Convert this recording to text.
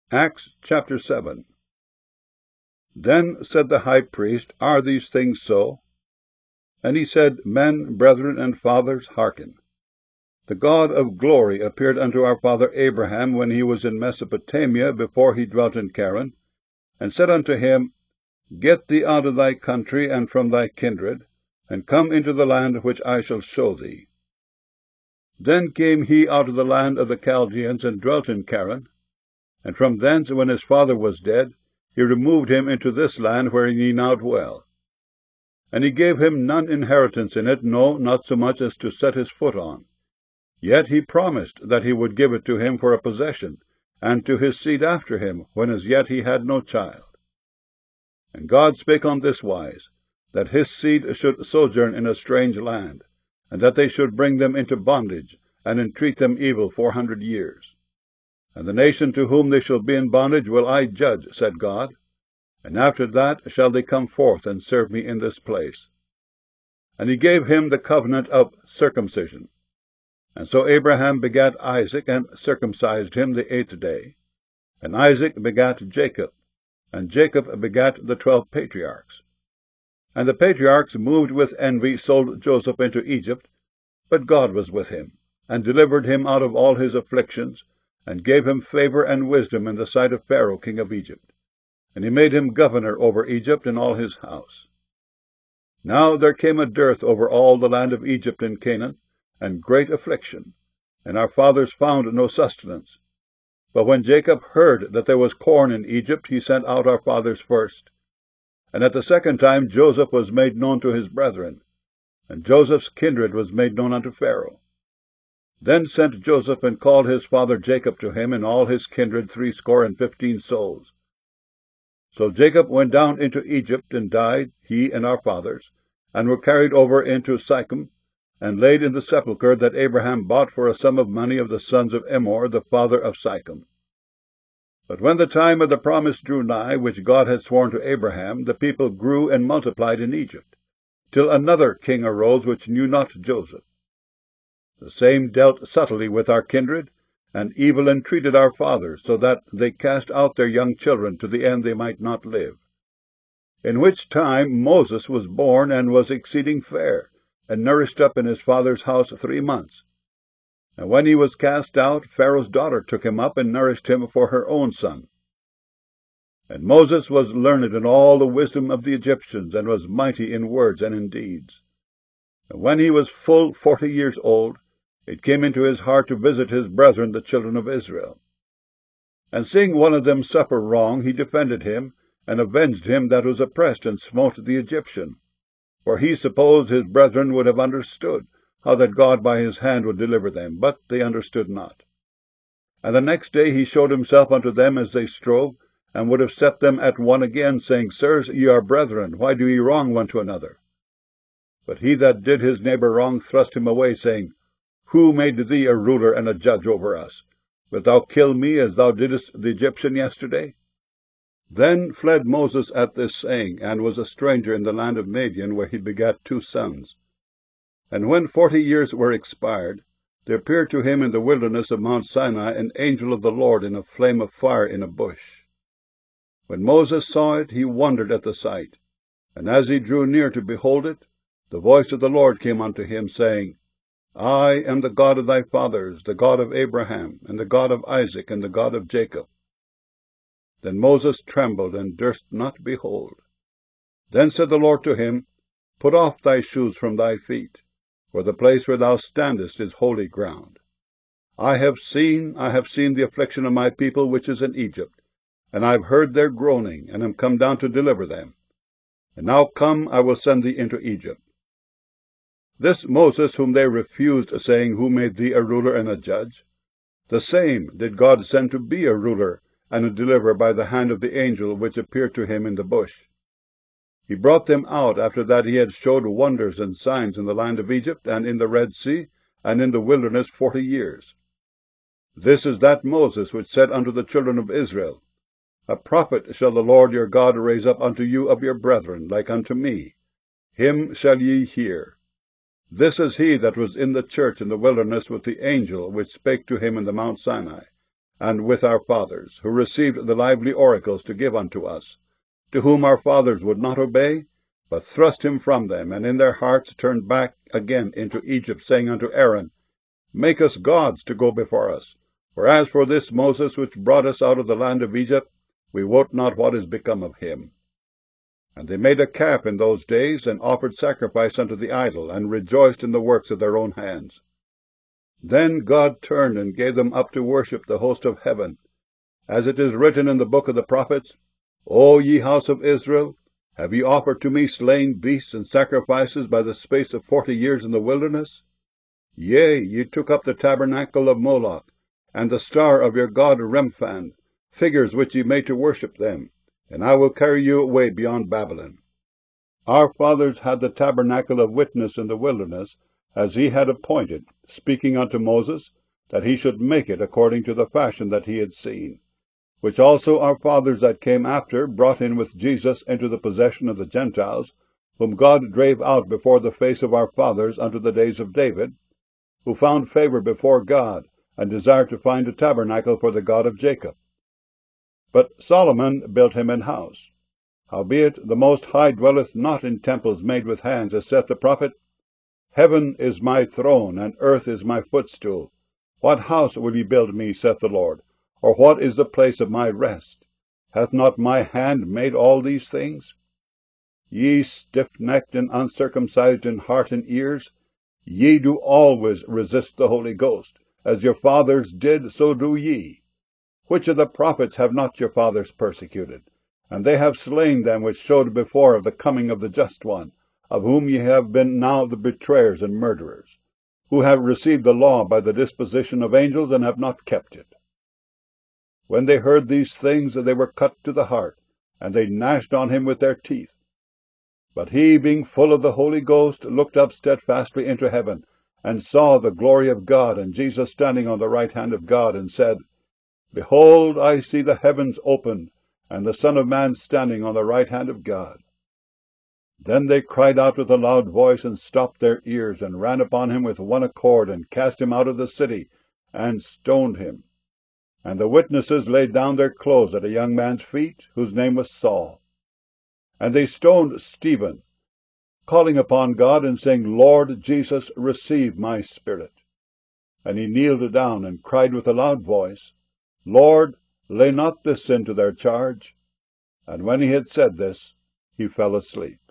Acts chapter 7. Then said the high priest, Are these things so? And he said, Men, brethren, and fathers, hearken. The God of glory appeared unto our father Abraham when he was in Mesopotamia, before he dwelt in Charan, and said unto him, Get thee out of thy country and from thy kindred, and come into the land which I shall show thee. Then came he out of the land of the Chaldeans, and dwelt in Charan. And from thence, when his father was dead, he removed him into this land wherein ye now dwell. And he gave him none inheritance in it, no, not so much as to set his foot on. Yet he promised that he would give it to him for a possession, and to his seed after him, when as yet he had no child. And God spake on this wise, that his seed should sojourn in a strange land, and that they should bring them into bondage, and entreat them evil 400 years. And the nation to whom they shall be in bondage will I judge, said God, and after that shall they come forth and serve me in this place. And he gave him the covenant of circumcision. And so Abraham begat Isaac, and circumcised him the 8th day. And Isaac begat Jacob, and Jacob begat the 12 patriarchs. And the patriarchs, moved with envy, sold Joseph into Egypt, but God was with him, and delivered him out of all his afflictions, and gave him favor and wisdom in the sight of Pharaoh king of Egypt. And he made him governor over Egypt and all his house. Now there came a dearth over all the land of Egypt and Canaan, and great affliction, and our fathers found no sustenance. But when Jacob heard that there was corn in Egypt, he sent out our fathers first. And at the second time Joseph was made known to his brethren, and Joseph's kindred was made known unto Pharaoh. Then sent Joseph, and called his father Jacob to him, and all his kindred 75 souls. So Jacob went down into Egypt, and died, he and our fathers, and were carried over into Sychem, and laid in the sepulchre that Abraham bought for a sum of money of the sons of Emor, the father of Sychem. But when the time of the promise drew nigh, which God had sworn to Abraham, the people grew and multiplied in Egypt, till another king arose which knew not Joseph. The same dealt subtly with our kindred, and evil entreated our fathers, so that they cast out their young children, to the end they might not live. In which time Moses was born, and was exceeding fair, and nourished up in his father's house 3 months. And when he was cast out, Pharaoh's daughter took him up, and nourished him for her own son. And Moses was learned in all the wisdom of the Egyptians, and was mighty in words and in deeds. And when he was full 40 years old, it came into his heart to visit his brethren the children of Israel. And seeing one of them suffer wrong, he defended him, and avenged him that was oppressed, and smote the Egyptian. For he supposed his brethren would have understood how that God by his hand would deliver them, but they understood not. And the next day he showed himself unto them as they strove, and would have set them at one again, saying, Sirs, ye are brethren, why do ye wrong one to another? But he that did his neighbor wrong thrust him away, saying, Who made thee a ruler and a judge over us? Wilt thou kill me as thou didst the Egyptian yesterday? Then fled Moses at this saying, and was a stranger in the land of Madian, where he begat 2 sons. And when 40 years were expired, there appeared to him in the wilderness of Mount Sinai an angel of the Lord in a flame of fire in a bush. When Moses saw it, he wondered at the sight. And as he drew near to behold it, the voice of the Lord came unto him, saying, I am the God of thy fathers, the God of Abraham, and the God of Isaac, and the God of Jacob. Then Moses trembled, and durst not behold. Then said the Lord to him, Put off thy shoes from thy feet, for the place where thou standest is holy ground. I have seen the affliction of my people which is in Egypt, and I have heard their groaning, and am come down to deliver them. And now come, I will send thee into Egypt. This Moses whom they refused, saying, Who made thee a ruler and a judge? The same did God send to be a ruler and a deliverer by the hand of the angel which appeared to him in the bush. He brought them out after that he had showed wonders and signs in the land of Egypt, and in the Red Sea, and in the wilderness 40 years. This is that Moses which said unto the children of Israel, A prophet shall the Lord your God raise up unto you of your brethren, like unto me. Him shall ye hear. This is he that was in the church in the wilderness with the angel which spake to him in the Mount Sinai, and with our fathers, who received the lively oracles to give unto us, to whom our fathers would not obey, but thrust him from them, and in their hearts turned back again into Egypt, saying unto Aaron, Make us gods to go before us. For as for this Moses, which brought us out of the land of Egypt, we wot not what is become of him. And they made a calf in those days, and offered sacrifice unto the idol, and rejoiced in the works of their own hands. Then God turned and gave them up to worship the host of heaven, as it is written in the book of the prophets, O ye house of Israel, have ye offered to me slain beasts and sacrifices by the space of 40 years in the wilderness? Yea, ye took up the tabernacle of Moloch, and the star of your god Remphan, figures which ye made to worship them, and I will carry you away beyond Babylon. Our fathers had the tabernacle of witness in the wilderness, as he had appointed, speaking unto Moses, that he should make it according to the fashion that he had seen, which also our fathers that came after brought in with Jesus into the possession of the Gentiles, whom God drave out before the face of our fathers unto the days of David, who found favor before God, and desired to find a tabernacle for the God of Jacob. But Solomon built him an house. Howbeit the Most High dwelleth not in temples made with hands, as saith the prophet, Heaven is my throne, and earth is my footstool. What house will ye build me, saith the Lord? Or what is the place of my rest? Hath not my hand made all these things? Ye stiff-necked and uncircumcised in heart and ears, ye do always resist the Holy Ghost. As your fathers did, so do ye. Which of the prophets have not your fathers persecuted? And they have slain them which showed before of the coming of the Just One, of whom ye have been now the betrayers and murderers, who have received the law by the disposition of angels, and have not kept it. When they heard these things, they were cut to the heart, and they gnashed on him with their teeth. But he, being full of the Holy Ghost, looked up steadfastly into heaven, and saw the glory of God, and Jesus standing on the right hand of God, and said, Behold, I see the heavens opened, and the Son of Man standing on the right hand of God. Then they cried out with a loud voice, and stopped their ears, and ran upon him with one accord, and cast him out of the city, and stoned him. And the witnesses laid down their clothes at a young man's feet, whose name was Saul. And they stoned Stephen, calling upon God, and saying, Lord Jesus, receive my spirit. And he kneeled down, and cried with a loud voice, Lord, lay not this sin to their charge. And when he had said this, he fell asleep.